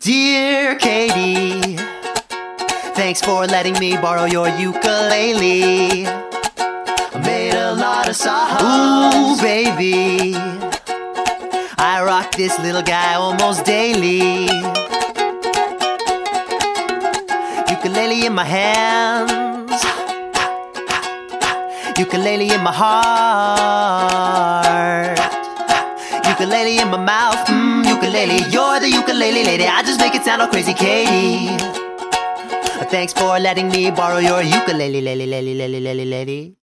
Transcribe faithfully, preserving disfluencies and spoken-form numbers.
Dear Katie, thanks for letting me borrow your ukulele. I made a lot of songs. Ooh, baby, I rock this little guy almost daily. Ukulele in my hands, ukulele in my heart, ukulele in my mouth, mm, ukulele, you're the ukulele lady. I just make it sound all crazy, Katie. Thanks for letting me borrow your ukulele, lady, lady, lady, lady, lady.